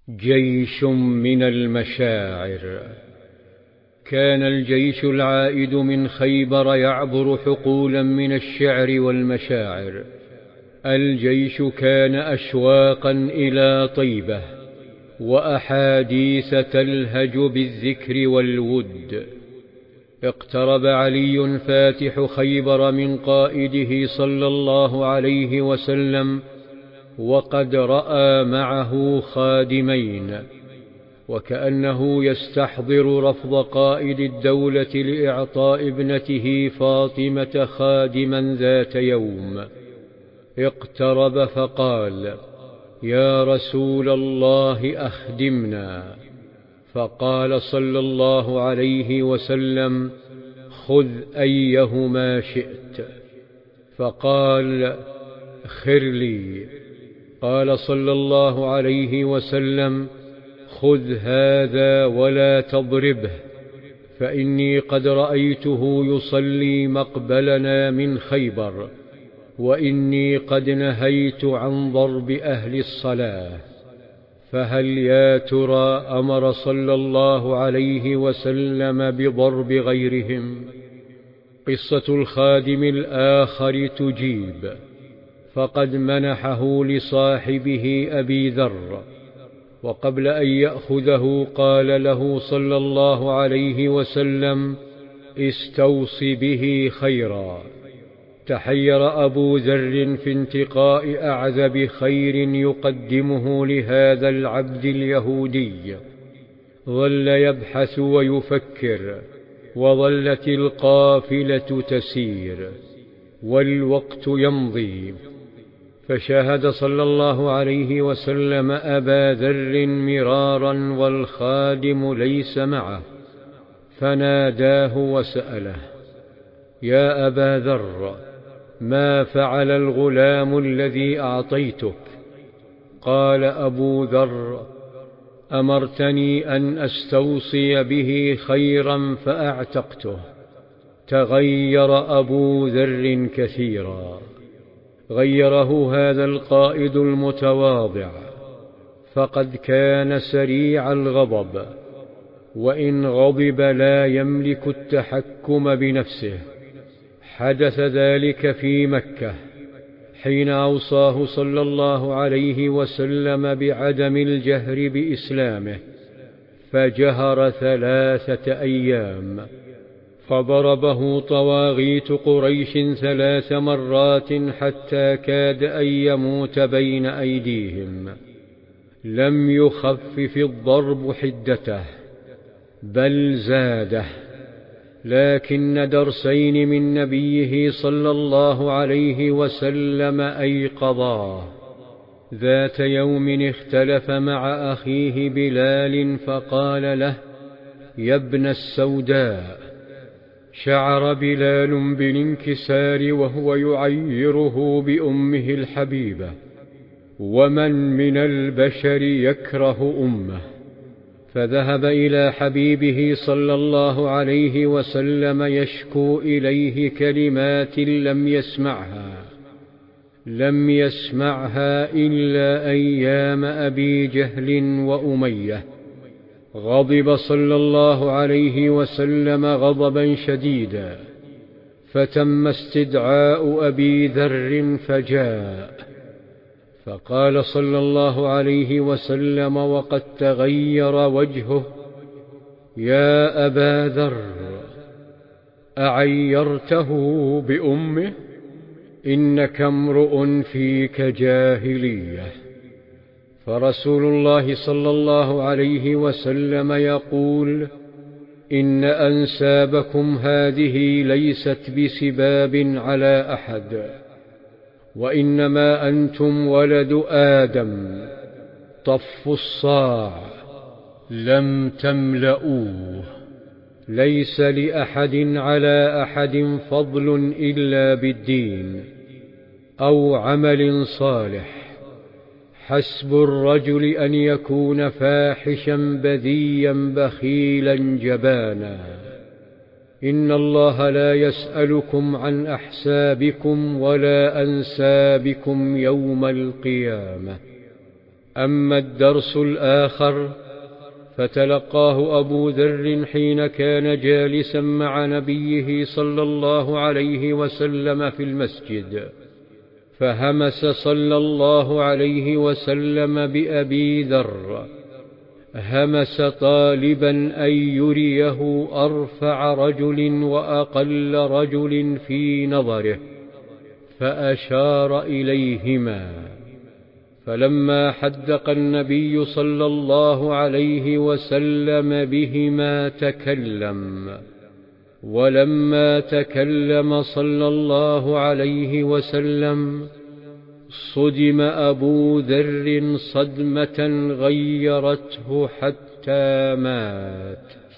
جيش من المشاعر. كان الجيش العائد من خيبر يعبر حقولا من الشعر والمشاعر. الجيش كان أشواقا إلى طيبة وأحاديث تلهج بالذكر والود. اقترب علي فاتح خيبر من قائده صلى الله عليه وسلم، وقد رأى معه خادمين، وكأنه يستحضر رفض قائد الدولة لإعطاء ابنته فاطمة خادما ذات يوم. اقترب فقال: يا رسول الله أخدمنا. فقال صلى الله عليه وسلم: خذ أيهما شئت. فقال: خر لي. قال صلى الله عليه وسلم: خذ هذا ولا تضربه، فإني قد رأيته يصلي مقبلنا من خيبر، وإني قد نهيت عن ضرب أهل الصلاة. فهل يا ترى أمر صلى الله عليه وسلم بضرب غيرهم؟ قصة الخادم الآخر تجيب. فقد منحه لصاحبه أبي ذر، وقبل أن يأخذه قال له صلى الله عليه وسلم: استوص به خيرا. تحير أبو ذر في انتقاء أعذب خير يقدمه لهذا العبد اليهودي. ظل يبحث ويفكر، وظلت القافلة تسير، والوقت يمضي. فشاهد صلى الله عليه وسلم أبا ذر مرارا والخادم ليس معه، فناداه وسأله: يا أبا ذر، ما فعل الغلام الذي أعطيتك؟ قال أبو ذر: أمرتني أن أستوصي به خيرا فأعتقته. تغير أبو ذر كثيرا. غيره هذا القائد المتواضع، فقد كان سريع الغضب، وإن غضب لا يملك التحكم بنفسه. حدث ذلك في مكة حين أوصاه صلى الله عليه وسلم بعدم الجهر بإسلامه، فجهر 3 أيام، فضربه طواغيت قريش 3 مرات حتى كاد أن يموت بين أيديهم. لم يخفف الضرب حدته، بل زاده، لكن درسين من نبيه صلى الله عليه وسلم أيقظاه. ذات يوم اختلف مع أخيه بلال فقال له: يا ابن السوداء. شعر بلال بالانكسار وهو يعيره بأمه الحبيبة، ومن من البشر يكره أمه؟ فذهب إلى حبيبه صلى الله عليه وسلم يشكو إليه كلمات لم يسمعها إلا أيام أبي جهل وأمية. غضب صلى الله عليه وسلم غضبا شديدا، فتم استدعاء أبي ذر فجاء، فقال صلى الله عليه وسلم وقد تغير وجهه: يا أبا ذر، أعيرته بأمه؟ إنك امرؤ فيك جاهلية. فرسول الله صلى الله عليه وسلم يقول: إن أنسابكم هذه ليست بسباب على أحد، وإنما أنتم ولد آدم، طفوا الصاع لم تملؤوه. ليس لأحد على أحد فضل إلا بالدين أو عمل صالح. حسب الرجل أن يكون فاحشا بذيا بخيلا جبانا. إن الله لا يسألكم عن أحسابكم ولا أنسابكم يوم القيامة. أما الدرس الآخر فتلقاه أبو ذر حين كان جالسا مع نبيه صلى الله عليه وسلم في المسجد، فهمس صلى الله عليه وسلم بأبي ذر، همس طالبا أن يريه أرفع رجل وأقل رجل في نظره، فأشار إليهما، فلما حدق النبي صلى الله عليه وسلم بهما تكلم، ولما تكلم صلى الله عليه وسلم صدم أبو ذر صدمة غيرته حتى مات.